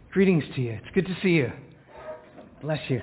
Greetings to you. It's good to see you. Bless you.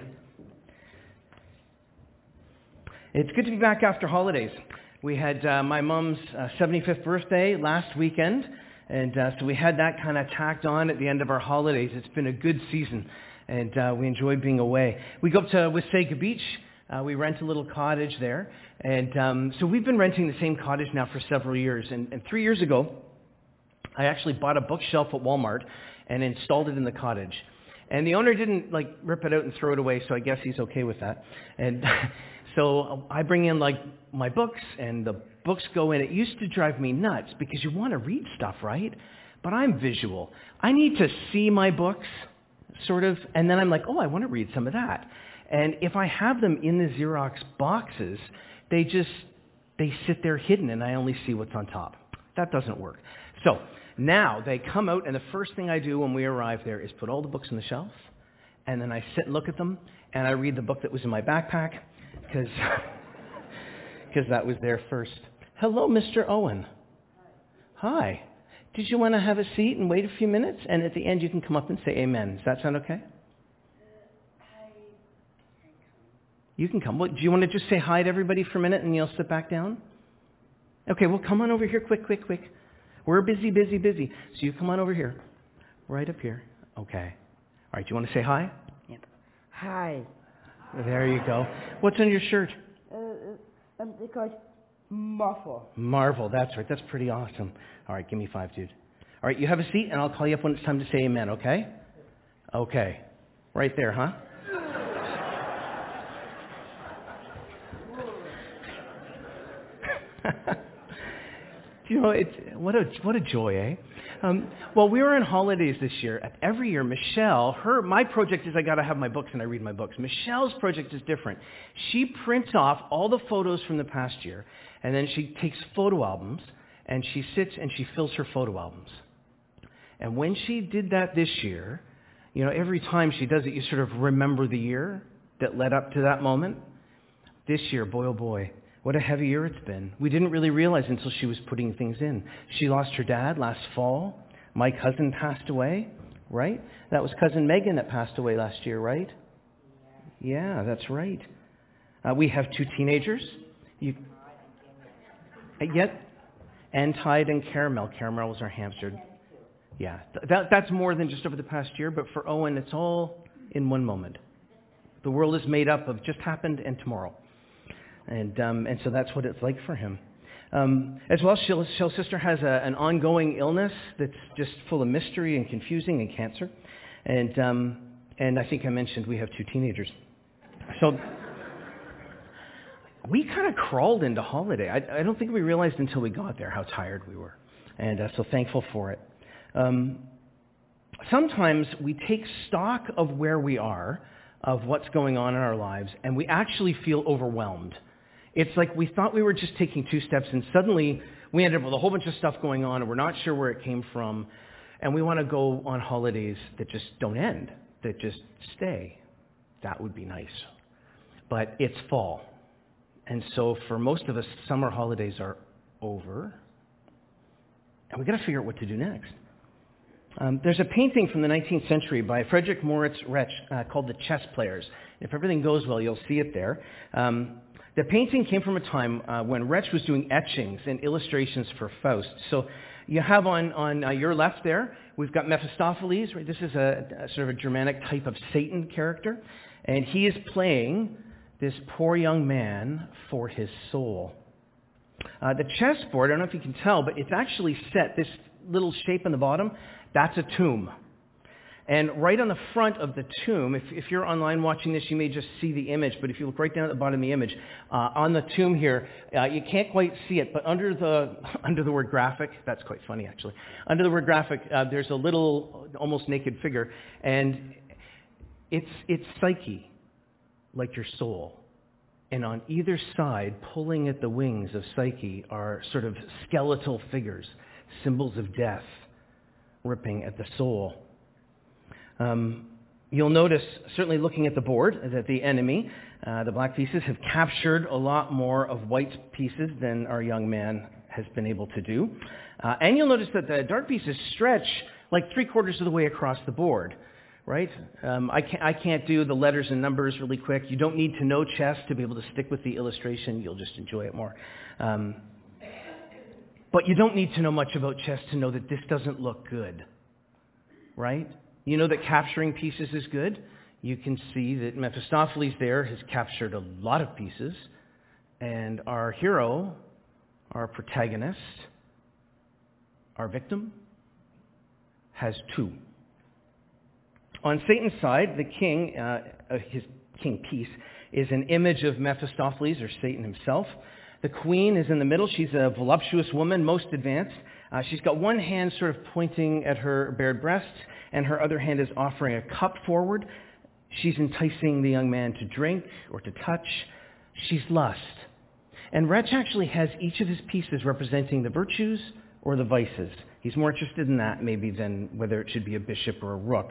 It's good to be back after holidays. We had my mom's 75th birthday last weekend, and so we had that kind of tacked on at the end of our holidays. It's been a good season, and we enjoyed being away. We go up to Wasaga Beach. We rent a little cottage there, and so we've been renting the same cottage now for several years. And 3 years ago, I actually bought a bookshelf at Walmart and installed it in the cottage. And the owner didn't rip it out and throw it away, so I guess he's okay with that. And so I bring in my books, and the books go in. It used to drive me nuts because you want to read stuff, right? But I'm visual. I need to see my books, sort of, and then I'm like, oh, I want to read some of that. And if I have them in the Xerox boxes, they sit there hidden, and I only see what's on top. That doesn't work. So now they come out, and the first thing I do when we arrive there is put all the books on the shelf, and then I sit and look at them, and I read the book that was in my backpack, because that was there first. Hello, Mr. Owen. Hi. Did you want to have a seat and wait a few minutes? And at the end, you can come up and say amen. Does that sound okay? You can come. Do you want to just say hi to everybody for a minute, and you'll sit back down? Okay, well, come on over here, quick. We're busy. So you come on over here. Right up here. Okay. All right, do you want to say hi? Yep. Hi. There you go. What's on your shirt? It's called Marvel. Marvel, that's right. That's pretty awesome. All right, give me 5, dude. All right, you have a seat, and I'll call you up when it's time to say amen, okay? Okay. Right there, huh? You know, what a joy, eh? Well, we were on holidays this year. Every year, Michelle, my project is I got to have my books and I read my books. Michelle's project is different. She prints off all the photos from the past year, and then she takes photo albums, and she sits and she fills her photo albums. And when she did that this year, you know, every time she does it, you sort of remember the year that led up to that moment. This year, boy, oh boy, what a heavy year it's been. We didn't really realize until she was putting things in. She lost her dad last fall. My cousin passed away, right? That was cousin Megan that passed away last year, right? Yeah, that's right. We have 2 teenagers. And Tide and Caramel. Caramel was our hamster. Yeah, that's more than just over the past year, but for Owen, it's all in one moment. The world is made up of just happened and tomorrow. And so that's what it's like for him. As well, Shell's sister has an ongoing illness that's just full of mystery and confusing and cancer. And I think I mentioned we have 2 teenagers. So we kind of crawled into holiday. I don't think we realized until we got there how tired we were. And so thankful for it. Sometimes we take stock of where we are, of what's going on in our lives, and we actually feel overwhelmed. It's like we thought we were just taking 2 steps, and suddenly we ended up with a whole bunch of stuff going on, and we're not sure where it came from, and we want to go on holidays that just don't end, that just stay. That would be nice. But it's fall. And so for most of us, summer holidays are over, and we've got to figure out what to do next. There's a painting from the 19th century by Frederick Moritz Retsch called The Chess Players. If everything goes well, you'll see it there. The painting came from a time when Retsch was doing etchings and illustrations for Faust. So you have on your left there, we've got Mephistopheles. Right? This is a sort of a Germanic type of Satan character. And he is playing this poor young man for his soul. The chessboard, I don't know if you can tell, but it's actually set, this little shape in the bottom, that's a tomb. And right on the front of the tomb, if you're online watching this, you may just see the image, but if you look right down at the bottom of the image, on the tomb here, you can't quite see it, but under the word graphic, that's quite funny actually, under the word graphic, there's a little almost naked figure, and it's Psyche, like your soul. And on either side, pulling at the wings of Psyche, are sort of skeletal figures, symbols of death, ripping at the soul. You'll notice, certainly looking at the board, that the enemy, the black pieces, have captured a lot more of white pieces than our young man has been able to do. And you'll notice that the dark pieces stretch like 3/4 of the way across the board. right? I can't do the letters and numbers really quick. You don't need to know chess to be able to stick with the illustration. You'll just enjoy it more. But you don't need to know much about chess to know that this doesn't look good, right? You know that capturing pieces is good. You can see that Mephistopheles there has captured a lot of pieces, and our hero, our protagonist, our victim, has 2. On Satan's side, the king, his king Peace, is an image of Mephistopheles, or Satan himself. The queen is in the middle. She's a voluptuous woman, most advanced. She's got one hand sort of pointing at her bared breasts, and her other hand is offering a cup forward. She's enticing the young man to drink or to touch. She's lust. And Wretch actually has each of his pieces representing the virtues or the vices. He's more interested in that maybe than whether it should be a bishop or a rook.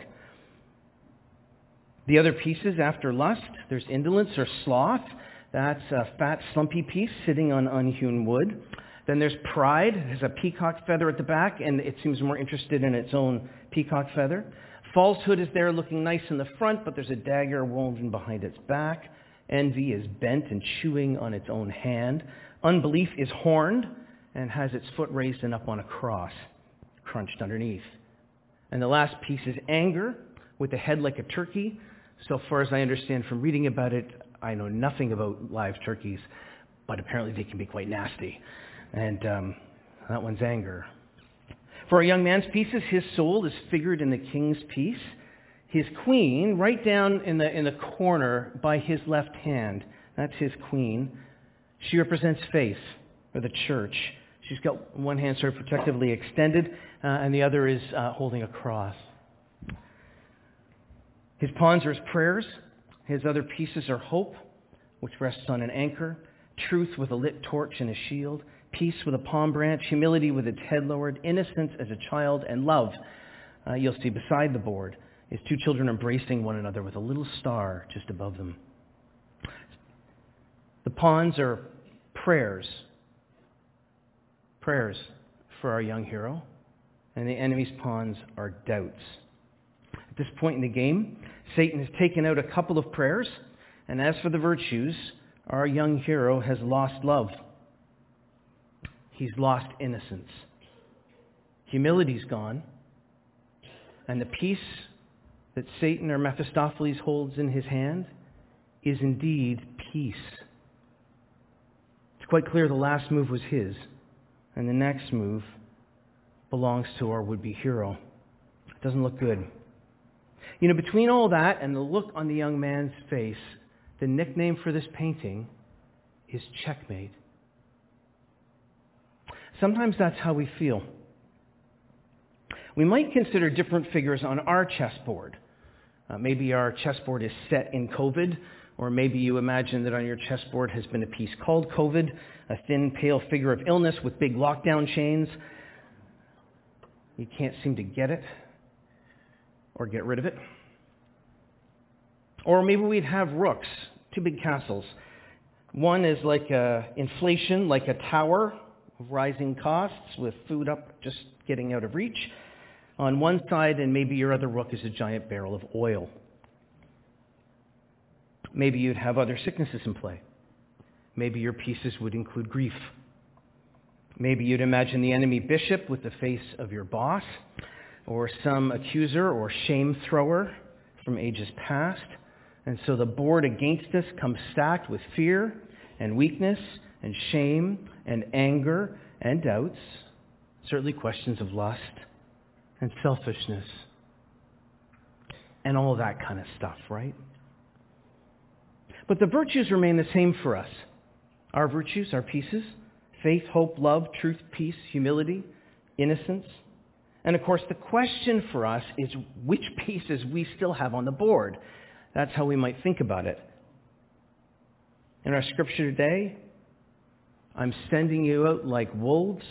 The other pieces after lust, there's indolence or sloth. That's a fat, slumpy piece sitting on unhewn wood. Then there's pride. It has a peacock feather at the back, and it seems more interested in its own peacock feather. Falsehood is there looking nice in the front, but there's a dagger woven behind its back. Envy is bent and chewing on its own hand. Unbelief is horned and has its foot raised and up on a cross, crunched underneath. And the last piece is anger, with a head like a turkey. So far as I understand from reading about it, I know nothing about live turkeys, but apparently they can be quite nasty. And that one's anger. For a young man's pieces, his soul is figured in the king's piece. His queen, right down in the corner by his left hand, that's his queen. She represents faith, or the church. She's got one hand sort of protectively extended, and the other is holding a cross. His pawns are his prayers. His other pieces are hope, which rests on an anchor, truth with a lit torch and a shield, peace with a palm branch, humility with its head lowered, innocence as a child, and love. You'll see beside the board is 2 children embracing one another with a little star just above them. The pawns are prayers. Prayers for our young hero. And the enemy's pawns are doubts. At this point in the game, Satan has taken out a couple of prayers, and as for the virtues, our young hero has lost love. He's lost innocence. Humility's gone, and the peace that Satan or Mephistopheles holds in his hand is indeed peace. It's quite clear the last move was his, and the next move belongs to our would-be hero. It doesn't look good. You know, between all that and the look on the young man's face, the nickname for this painting is checkmate. Sometimes that's how we feel. We might consider different figures on our chessboard. Maybe our chessboard is set in COVID, or maybe you imagine that on your chessboard has been a piece called COVID, a thin, pale figure of illness with big lockdown chains. You can't seem to get it or get rid of it. Or maybe we'd have rooks, 2 big castles. One is like inflation, like a tower of rising costs with food up just getting out of reach on one side, and maybe your other rook is a giant barrel of oil. Maybe you'd have other sicknesses in play. Maybe your pieces would include grief. Maybe you'd imagine the enemy bishop with the face of your boss, or some accuser or shame thrower from ages past. And so the board against us comes stacked with fear and weakness and shame and anger and doubts, certainly questions of lust and selfishness and all of that kind of stuff, right? But the virtues remain the same for us. Our virtues, our pieces, faith, hope, love, truth, peace, humility, innocence. And of course, the question for us is which pieces we still have on the board. That's how we might think about it. In our scripture today, I'm sending you out like wolves.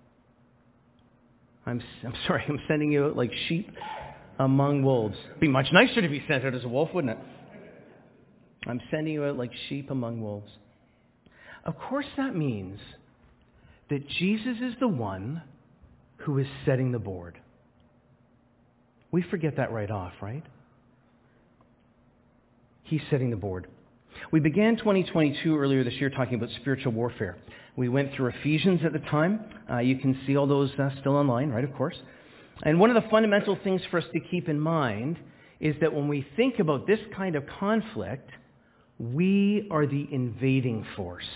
I'm sending you out like sheep among wolves. It'd be much nicer to be sent out as a wolf, wouldn't it? I'm sending you out like sheep among wolves. Of course that means that Jesus is the one who is setting the board. We forget that right off, right? He's setting the board. We began 2022 earlier this year talking about spiritual warfare. We went through Ephesians at the time. You can see all those still online, right, of course. And one of the fundamental things for us to keep in mind is that when we think about this kind of conflict, we are the invading force.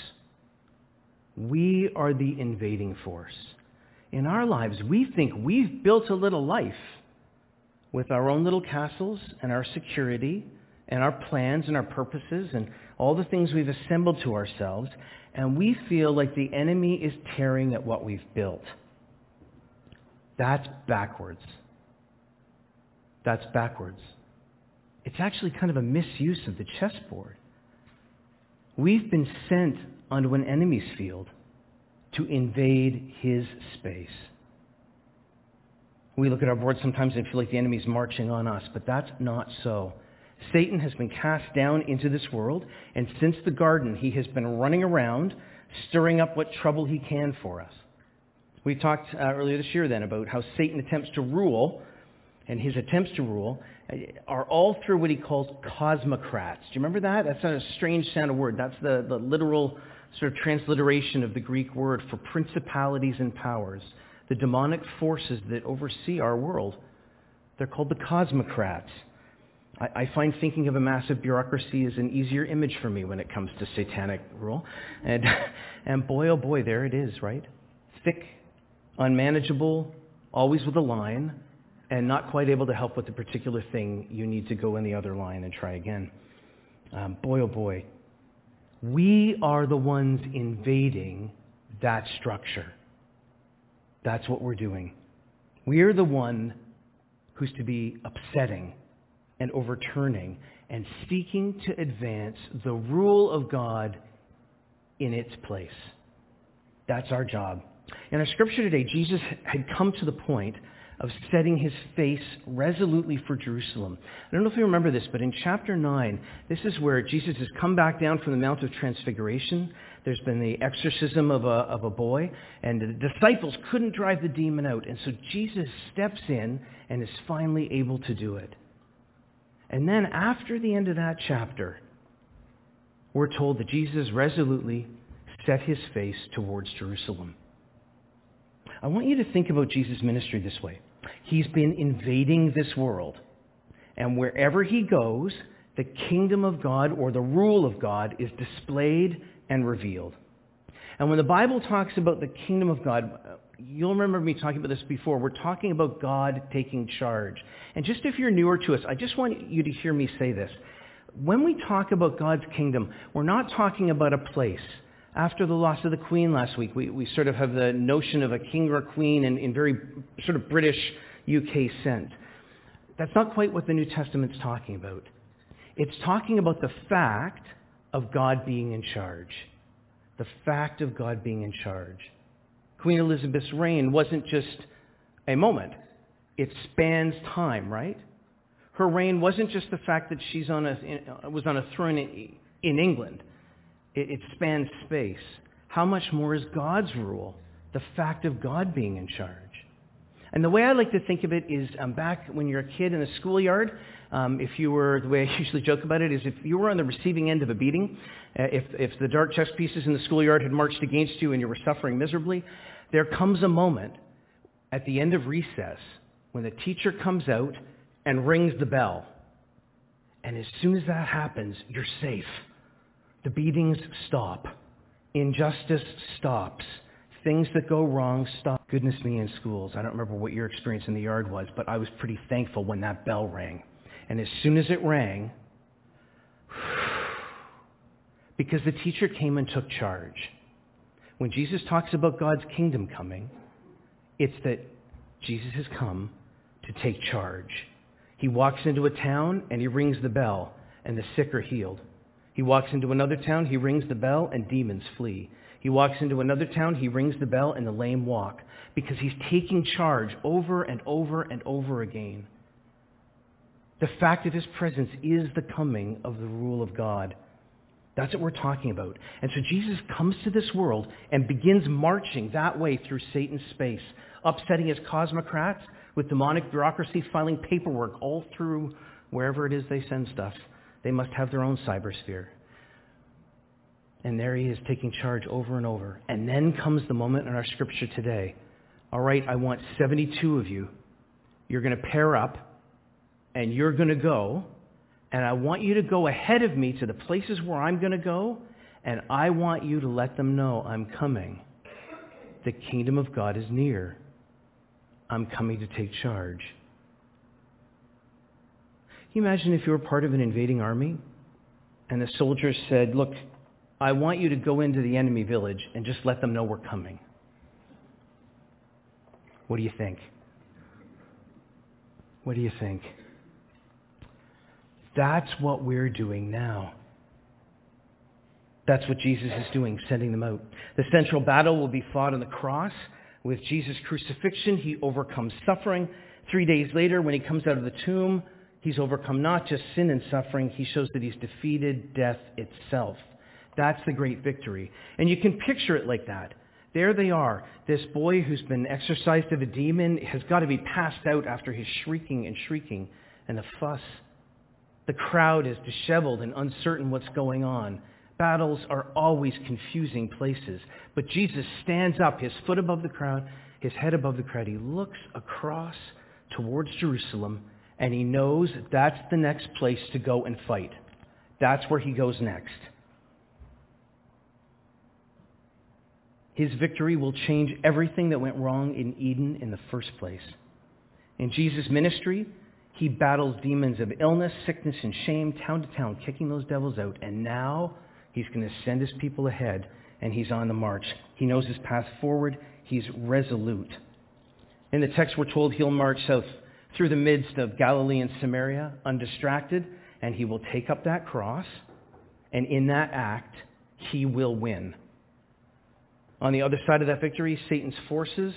We are the invading force. In our lives, we think we've built a little life with our own little castles and our security and our plans and our purposes and all the things we've assembled to ourselves, and we feel like the enemy is tearing at what we've built. That's backwards. That's backwards. It's actually kind of a misuse of the chessboard. We've been sent onto an enemy's field to invade his space. We look at our board sometimes and feel like the enemy's marching on us, but that's not so. Satan has been cast down into this world, and since the garden, he has been running around, stirring up what trouble he can for us. We talked earlier this year then about how Satan attempts to rule, and his attempts to rule are all through what he calls cosmocrats. Do you remember that? That's not a strange sound of word. That's the literal sort of transliteration of the Greek word for principalities and powers, the demonic forces that oversee our world. They're called the cosmocrats. I find thinking of a massive bureaucracy is an easier image for me when it comes to satanic rule. And boy, oh boy, there it is, right? Thick, unmanageable, always with a line, and not quite able to help with the particular thing. You need to go in the other line and try again. Boy, oh boy. We are the ones invading that structure. That's what we're doing. We are the one who's to be upsetting and overturning and seeking to advance the rule of God in its place. That's our job. In our scripture today, Jesus had come to the point of setting his face resolutely for Jerusalem. I don't know if you remember this, but in chapter 9, this is where Jesus has come back down from the Mount of Transfiguration. There's been the exorcism of a boy, and the disciples couldn't drive the demon out. And so Jesus steps in and is finally able to do it. And then after the end of that chapter, we're told that Jesus resolutely set his face towards Jerusalem. I want you to think about Jesus' ministry this way. He's been invading this world. And wherever he goes, the kingdom of God or the rule of God is displayed and revealed. And when the Bible talks about the kingdom of God, you'll remember me talking about this before. We're talking about God taking charge. And just if you're newer to us, I just want you to hear me say this. When we talk about God's kingdom, we're not talking about a place. After the loss of the Queen last week, we sort of have the notion of a king or a queen in very sort of British UK sense. That's not quite what the New Testament's talking about. It's talking about the fact of God being in charge. The fact of God being in charge. Queen Elizabeth's reign wasn't just a moment. It spans time, right? Her reign wasn't just the fact that she was on a throne in England. It spans space. How much more is God's rule? The fact of God being in charge. And the way I like to think of it is back when you're a kid in the schoolyard, the way I usually joke about it is if you were on the receiving end of a beating, if the dark chess pieces in the schoolyard had marched against you and you were suffering miserably, there comes a moment at the end of recess when the teacher comes out and rings the bell. And as soon as that happens, you're safe. The beatings stop. Injustice stops. Things that go wrong stop. Goodness me, in schools, I don't remember what your experience in the yard was, but I was pretty thankful when that bell rang. And as soon as it rang, because the teacher came and took charge. When Jesus talks about God's kingdom coming, it's that Jesus has come to take charge. He walks into a town and he rings the bell and the sick are healed. He walks into another town, he rings the bell and demons flee. He walks into another town, he rings the bell and the lame walk, because he's taking charge over and over and over again. The fact of his presence is the coming of the rule of God. That's what we're talking about. And so Jesus comes to this world and begins marching that way through Satan's space, upsetting his cosmocrats with demonic bureaucracy, filing paperwork all through wherever it is they send stuff They must have their own cybersphere. And there he is taking charge over and over. And then comes the moment in our scripture today. All right, I want 72 of you. You're going to pair up, and you're going to go, and I want you to go ahead of me to the places where I'm going to go, and I want you to let them know I'm coming. The kingdom of God is near. I'm coming to take charge. Can you imagine if you were part of an invading army, and the soldiers said, look, I want you to go into the enemy village and just let them know we're coming. What do you think? What do you think? That's what we're doing now. That's what Jesus is doing, sending them out. The central battle will be fought on the cross. With Jesus' crucifixion, he overcomes suffering. 3 days later, when he comes out of the tomb, he's overcome not just sin and suffering, he shows that he's defeated death itself. That's the great victory. And you can picture it like that. There they are. This boy who's been exorcised of a demon has got to be passed out after his shrieking and the fuss. The crowd is disheveled and uncertain what's going on. Battles are always confusing places. But Jesus stands up, his foot above the crowd, his head above the crowd. He looks across towards Jerusalem, and he knows that's the next place to go and fight. That's where he goes next. His victory will change everything that went wrong in Eden in the first place. In Jesus' ministry, he battles demons of illness, sickness, and shame, town to town, kicking those devils out. And now he's going to send his people ahead, and he's on the march. He knows his path forward. He's resolute. In the text, we're told he'll march south through the midst of Galilee and Samaria, undistracted, and he will take up that cross, and in that act, he will win. On the other side of that victory, Satan's forces,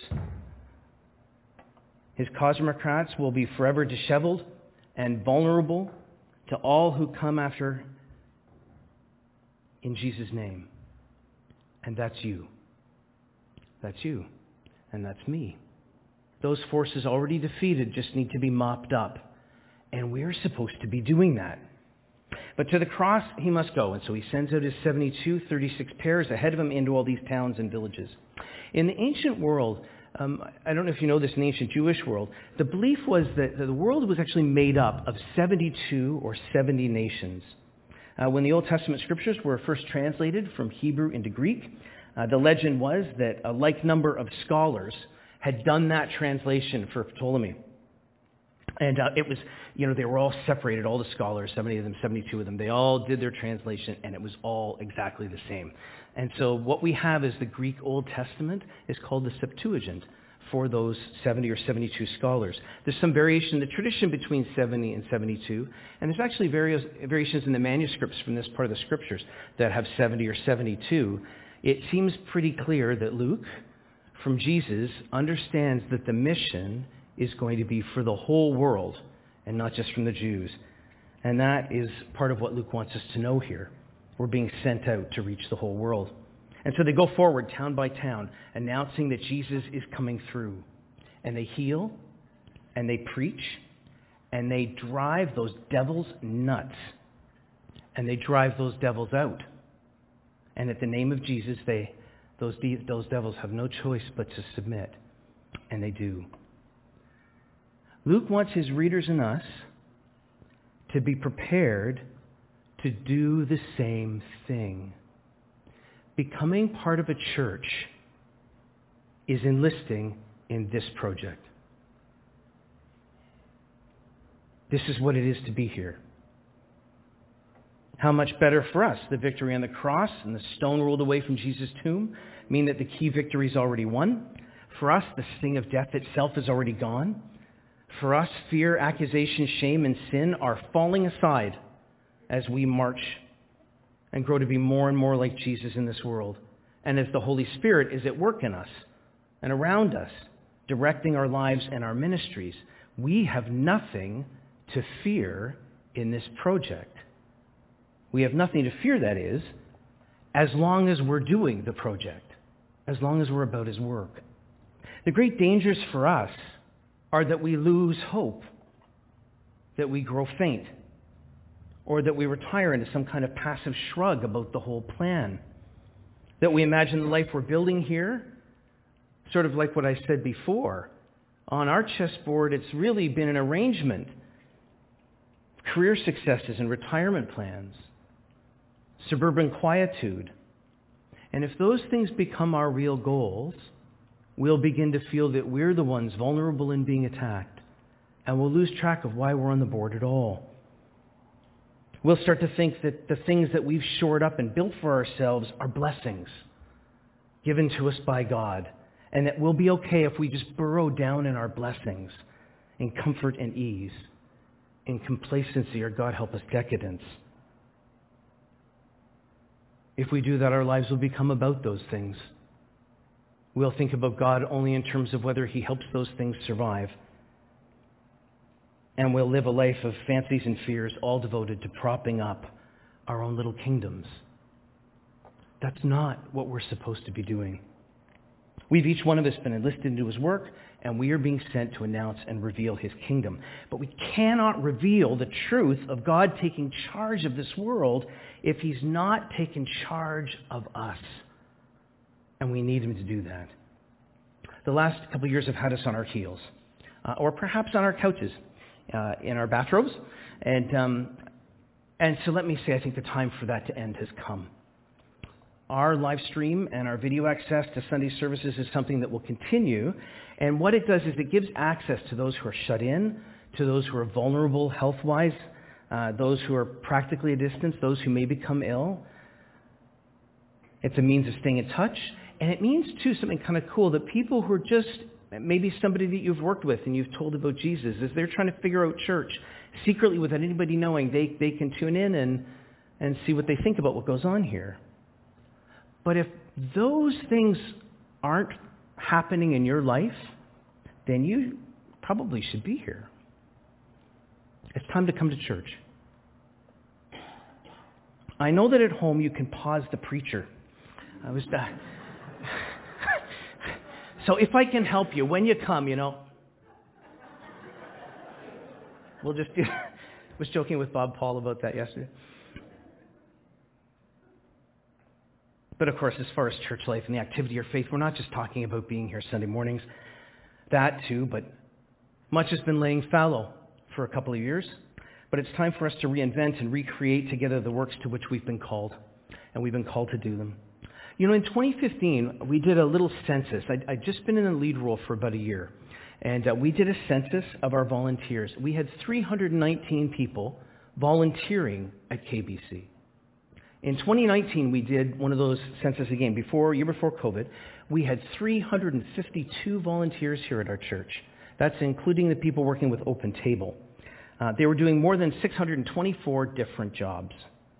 his cosmocrats, will be forever disheveled and vulnerable to all who come after in Jesus' name. And that's you. That's you. And that's me. Those forces already defeated just need to be mopped up. And we're supposed to be doing that. But to the cross he must go, and so he sends out his 72, 36 pairs ahead of him into all these towns and villages. In the ancient world, I don't know if you know this, in the ancient Jewish world, the belief was that the world was actually made up of 72 or 70 nations. When the Old Testament scriptures were first translated from Hebrew into Greek, the legend was that a like number of scholars had done that translation for Ptolemy. And it was, they were all separated, all the scholars, 70 of them, 72 of them. They all did their translation, and it was all exactly the same. And so what we have is the Greek Old Testament is called the Septuagint for those 70 or 72 scholars. There's some variation in the tradition between 70 and 72, and there's actually variations in the manuscripts from this part of the scriptures that have 70 or 72. It seems pretty clear that Luke, from Jesus, understands that the mission is going to be for the whole world and not just from the Jews. And that is part of what Luke wants us to know here. We're being sent out to reach the whole world. And so they go forward town by town, announcing that Jesus is coming through. And they heal, and they preach, and they drive those devils nuts. And they drive those devils out. And at the name of Jesus, those devils have no choice but to submit. And they do. Luke wants his readers and us to be prepared to do the same thing. Becoming part of a church is enlisting in this project. This is what it is to be here. How much better for us, the victory on the cross and the stone rolled away from Jesus' tomb mean that the key victory is already won. For us, the sting of death itself is already gone. For us, fear, accusation, shame, and sin are falling aside as we march and grow to be more and more like Jesus in this world. And as the Holy Spirit is at work in us and around us, directing our lives and our ministries, we have nothing to fear in this project. We have nothing to fear, that is, as long as we're doing the project, as long as we're about his work. The great dangers for us are that we lose hope, that we grow faint, or that we retire into some kind of passive shrug about the whole plan. That we imagine the life we're building here, sort of like what I said before. On our chessboard, it's really been an arrangement. Career successes and retirement plans. Suburban quietude. And if those things become our real goals, we'll begin to feel that we're the ones vulnerable in being attacked. And we'll lose track of why we're on the board at all. We'll start to think that the things that we've shored up and built for ourselves are blessings given to us by God, and that we'll be okay if we just burrow down in our blessings in comfort and ease, in complacency, or God help us, decadence. If we do that, our lives will become about those things. We'll think about God only in terms of whether he helps those things survive. And we'll live a life of fancies and fears, all devoted to propping up our own little kingdoms. That's not what we're supposed to be doing. We've each one of us been enlisted into his work, and we are being sent to announce and reveal his kingdom. But we cannot reveal the truth of God taking charge of this world if he's not taken charge of us. And we need him to do that. The last couple of years have had us on our heels, or perhaps on our couches, in our bathrobes. And so let me say, I think the time for that to end has come. Our live stream and our video access to Sunday services is something that will continue. And what it does is it gives access to those who are shut in, to those who are vulnerable health-wise, those who are practically at distance, those who may become ill. It's a means of staying in touch. And it means, too, something kind of cool, that people who are just maybe somebody that you've worked with and you've told about Jesus, as they're trying to figure out church, secretly without anybody knowing, they can tune in and see what they think about what goes on here. But if those things aren't happening in your life, then you probably should be here. It's time to come to church. I know that at home you can pause the preacher. So if I can help you, when you come, we'll just do... I was joking with Bob Paul about that yesterday. But of course, as far as church life and the activity of faith, we're not just talking about being here Sunday mornings. That too, but much has been laying fallow for a couple of years. But it's time for us to reinvent and recreate together the works to which we've been called. And we've been called to do them. In 2015, we did a little census. I'd just been in the lead role for about a year. And we did a census of our volunteers. We had 319 people volunteering at KBC. In 2019, we did one of those census again, year before COVID. We had 352 volunteers here at our church. That's including the people working with Open Table. They were doing more than 624 different jobs.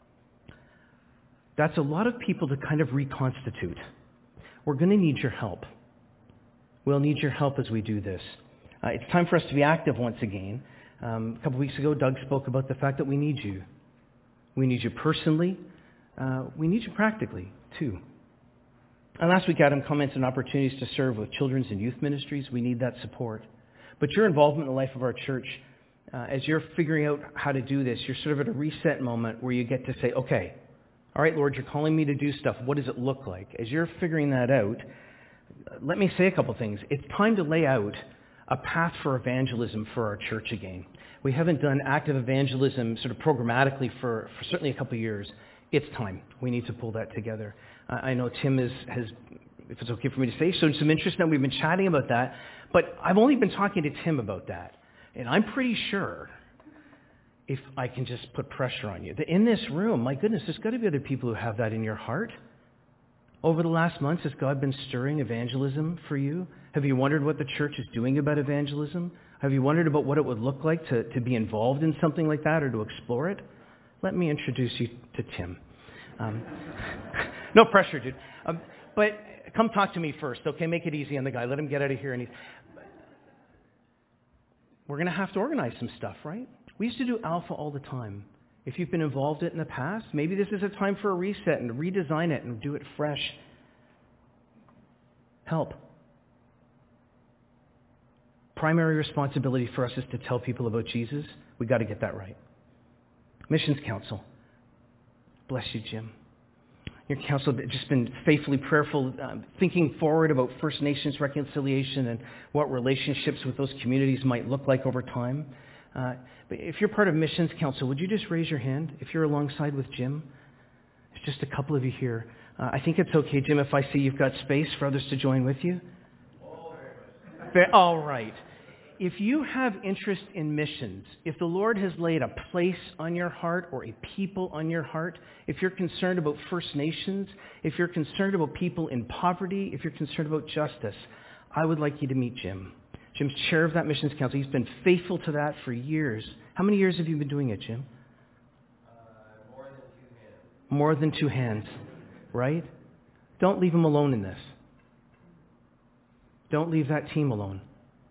That's a lot of people to kind of reconstitute. We're going to need your help. We'll need your help as we do this. It's time for us to be active once again. A couple weeks ago, Doug spoke about the fact that we need you. We need you personally. We need you practically, too. And last week, Adam commented on opportunities to serve with children's and youth ministries. We need that support. But your involvement in the life of our church, as you're figuring out how to do this, you're sort of at a reset moment where you get to say, okay, all right, Lord, you're calling me to do stuff. What does it look like? As you're figuring that out, let me say a couple things. It's time to lay out a path for evangelism for our church again. We haven't done active evangelism sort of programmatically for certainly a couple of years. It's time. We need to pull that together. I know Tim has, if it's okay for me to say, shown some interest now. We've been chatting about that. But I've only been talking to Tim about that. And I'm pretty sure, if I can just put pressure on you, that in this room, my goodness, there's got to be other people who have that in your heart. Over the last months, has God been stirring evangelism for you? Have you wondered what the church is doing about evangelism? Have you wondered about what it would look like to be involved in something like that or to explore it? Let me introduce you to Tim. No pressure, dude. But come talk to me first, okay? Make it easy on the guy. Let him get out of here. We're going to have to organize some stuff, right? We used to do Alpha all the time. If you've been involved in it in the past, maybe this is a time for a reset and to redesign it and do it fresh. Help. Primary responsibility for us is to tell people about Jesus. We've got to get that right. Missions Council. Bless you, Jim. Your council has just been faithfully prayerful, thinking forward about First Nations reconciliation and what relationships with those communities might look like over time. But if you're part of Missions Council, would you just raise your hand if you're alongside with Jim? There's just a couple of you here. I think it's okay, Jim, if I see you've got space for others to join with you. All right. If you have interest in missions, if the Lord has laid a place on your heart or a people on your heart, if you're concerned about First Nations, if you're concerned about people in poverty, if you're concerned about justice, I would like you to meet Jim. Jim's chair of that Missions Council. He's been faithful to that for years. How many years have you been doing it, Jim? More than two hands, right? Don't leave him alone in this. Don't leave that team alone.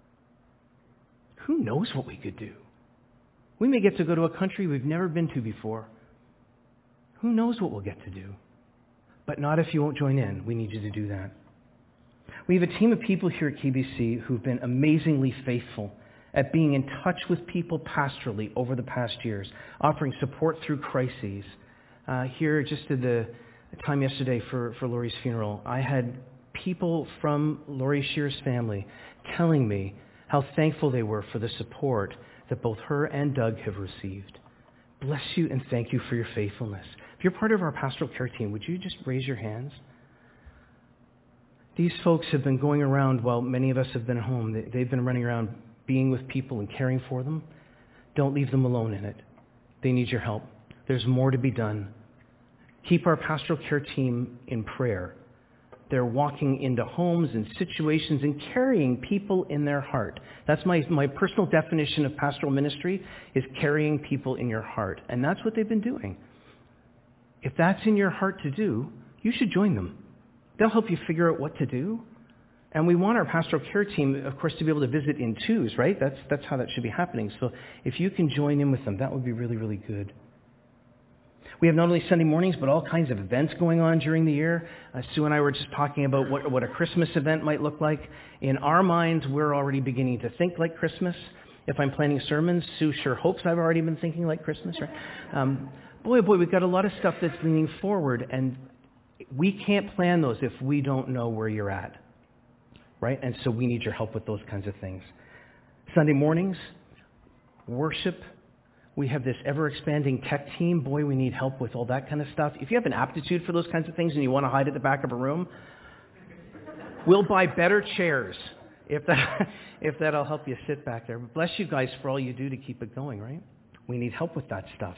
Who knows what we could do? We may get to go to a country we've never been to before. Who knows what we'll get to do? But not if you won't join in. We need you to do that. We have a team of people here at KBC who've been amazingly faithful at being in touch with people pastorally over the past years, offering support through crises. Here, just at the time yesterday for Laurie's funeral, I had people from Laurie Shear's family telling me how thankful they were for the support that both her and Doug have received. Bless you and thank you for your faithfulness. If you're part of our pastoral care team, would you just raise your hands? These folks have been going around while many of us have been home. They've been running around being with people and caring for them. Don't leave them alone in it. They need your help. There's more to be done. Keep our pastoral care team in prayer. They're walking into homes and situations and carrying people in their heart. That's my personal definition of pastoral ministry, is carrying people in your heart. And that's what they've been doing. If that's in your heart to do, you should join them. They'll help you figure out what to do. And we want our pastoral care team, of course, to be able to visit in twos, right? That's how that should be happening. So if you can join in with them, that would be really, really good. We have not only Sunday mornings, but all kinds of events going on during the year. Sue and I were just talking about what a Christmas event might look like. In our minds, we're already beginning to think like Christmas. If I'm planning sermons, Sue sure hopes I've already been thinking like Christmas, right? Boy, we've got a lot of stuff that's leaning forward, and we can't plan those if we don't know where you're at, right? And so we need your help with those kinds of things. Sunday mornings, worship. We have this ever-expanding tech team. Boy, we need help with all that kind of stuff. If you have an aptitude for those kinds of things and you want to hide at the back of a room, we'll buy better chairs if that'll help you sit back there. But bless you guys for all you do to keep it going, right? We need help with that stuff.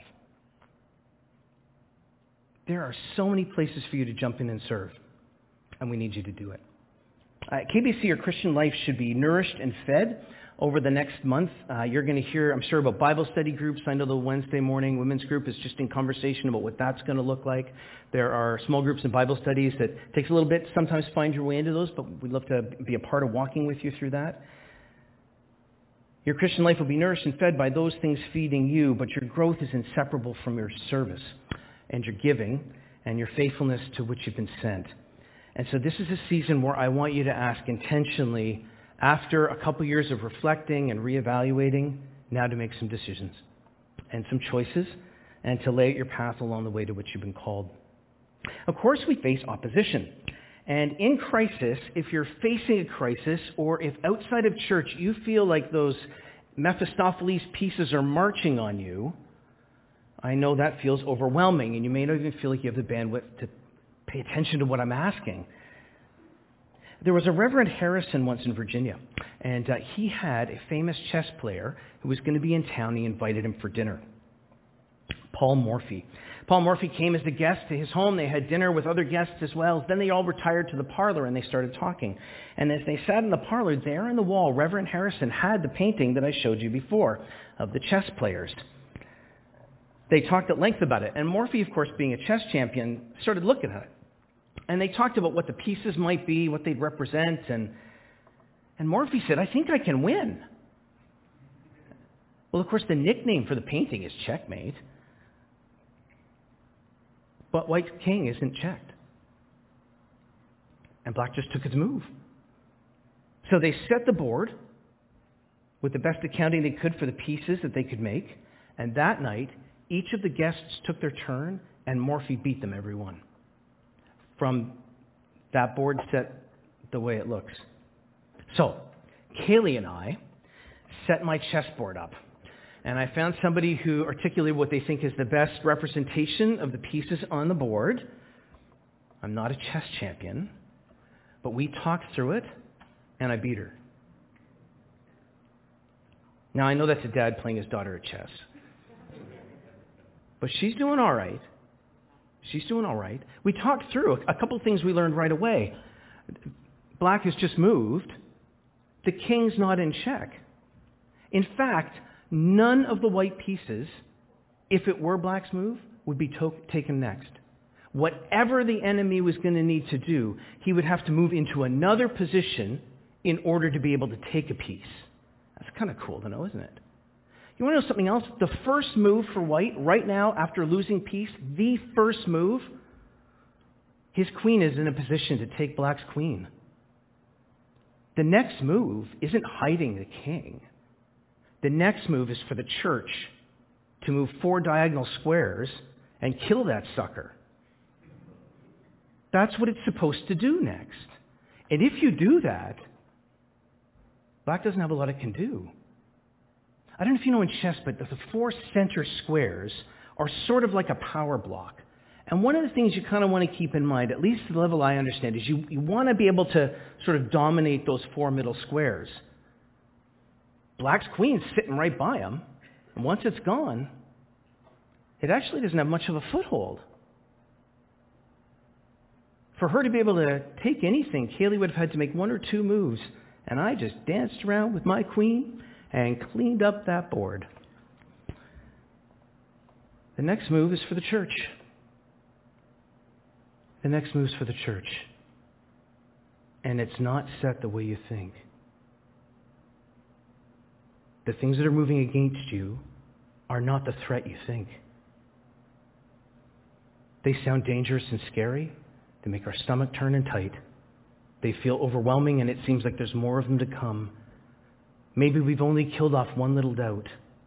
There are so many places for you to jump in and serve, and we need you to do it. At KBC, your Christian life should be nourished and fed. Over the next month, you're going to hear, I'm sure, about Bible study groups. I know the Wednesday morning women's group is just in conversation about what that's going to look like. There are small groups and Bible studies that takes a little bit to sometimes find your way into those, but we'd love to be a part of walking with you through that. Your Christian life will be nourished and fed by those things feeding you, but your growth is inseparable from your service and your giving and your faithfulness to which you've been sent. And so this is a season where I want you to ask intentionally, after a couple years of reflecting and reevaluating, now to make some decisions and some choices and to lay out your path along the way to which you've been called. Of course, we face opposition. And in crisis, if you're facing a crisis or if outside of church you feel like those Mephistopheles pieces are marching on you, I know that feels overwhelming and you may not even feel like you have the bandwidth to pay attention to what I'm asking. There was a Reverend Harrison once in Virginia, and he had a famous chess player who was going to be in town. He invited him for dinner, Paul Morphy. Paul Morphy came as a guest to his home. They had dinner with other guests as well. Then they all retired to the parlor, and they started talking. And as they sat in the parlor, there on the wall, Reverend Harrison had the painting that I showed you before of the chess players. They talked at length about it, and Morphy, of course, being a chess champion, started looking at it. And they talked about what the pieces might be, what they'd represent, and Morphy said, I think I can win. Well, of course, the nickname for the painting is Checkmate. But White's king isn't checked. And Black just took his move. So they set the board with the best accounting they could for the pieces that they could make, and that night, each of the guests took their turn, and Morphe beat them every one. From that board set the way it looks. So, Kaylee and I set my chessboard up. And I found somebody who articulated what they think is the best representation of the pieces on the board. I'm not a chess champion, but we talked through it, and I beat her. Now, I know that's a dad playing his daughter at chess. But she's doing all right. She's doing all right. We talked through a couple of things we learned right away. Black has just moved. The king's not in check. In fact, none of the white pieces, if it were Black's move, would be taken next. Whatever the enemy was going to need to do, he would have to move into another position in order to be able to take a piece. That's kind of cool to know, isn't it? You want to know something else? The first move for white, right now, after losing piece, the first move, his queen is in a position to take Black's queen. The next move isn't hiding the king. The next move is for the church to move 4 diagonal squares and kill that sucker. That's what it's supposed to do next. And if you do that, Black doesn't have a lot it can do. I don't know if you know in chess, but the 4 center squares are sort of like a power block. And one of the things you kind of want to keep in mind, at least to the level I understand, is you want to be able to sort of dominate those 4 middle squares. Black's queen's sitting right by him, and once it's gone, it actually doesn't have much of a foothold. For her to be able to take anything, Kaylee would have had to make 1 or 2 moves, and I just danced around with my queen and cleaned up that board. The next move is for the church. The next move's for the church. And it's not set the way you think. The things that are moving against you are not the threat you think. They sound dangerous and scary. They make our stomach turn and tight. They feel overwhelming, and it seems like there's more of them to come. Maybe we've only killed off one little doubt.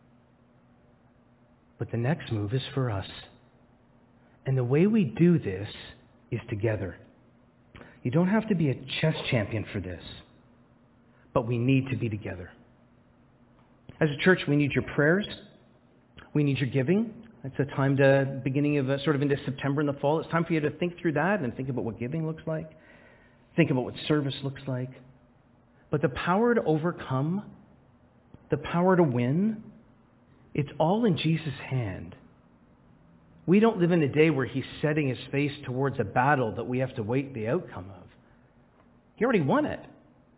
But the next move is for us. And the way we do this is together. You don't have to be a chess champion for this, but we need to be together. As a church, we need your prayers. We need your giving. It's a time to, beginning of sort of into September in the fall, it's time for you to think through that and think about what giving looks like. Think about what service looks like. But the power to overcome, the power to win, it's all in Jesus' hand. We don't live in a day where he's setting his face towards a battle that we have to wait the outcome of. He already won it.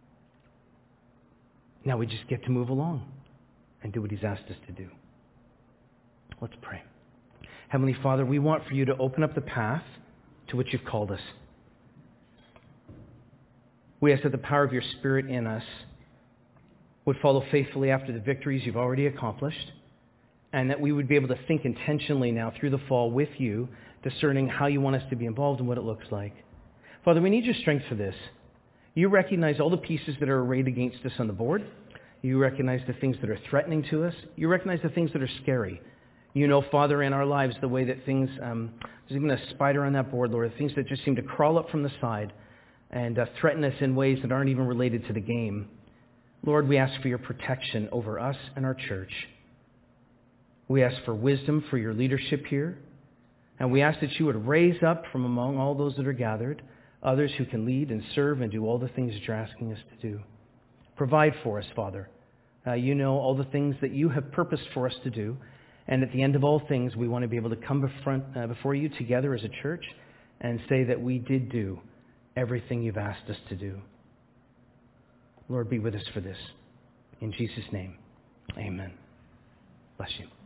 Now we just get to move along and do what he's asked us to do. Let's pray. Heavenly Father, we want for you to open up the path to which you've called us. We ask that the power of your Spirit in us would follow faithfully after the victories you've already accomplished, and that we would be able to think intentionally now through the fall with you, discerning how you want us to be involved and what it looks like. Father, we need your strength for this. You recognize all the pieces that are arrayed against us on the board. You recognize the things that are threatening to us. You recognize the things that are scary. You know, Father, in our lives, the way that things, there's even a spider on that board, Lord, things that just seem to crawl up from the side and threaten us in ways that aren't even related to the game. Lord, we ask for your protection over us and our church. We ask for wisdom for your leadership here. And we ask that you would raise up from among all those that are gathered, others who can lead and serve and do all the things that you're asking us to do. Provide for us, Father. You know all the things that you have purposed for us to do. And at the end of all things, we want to be able to come before you together as a church and say that we did do everything you've asked us to do. Lord, be with us for this. In Jesus' name, amen. Bless you.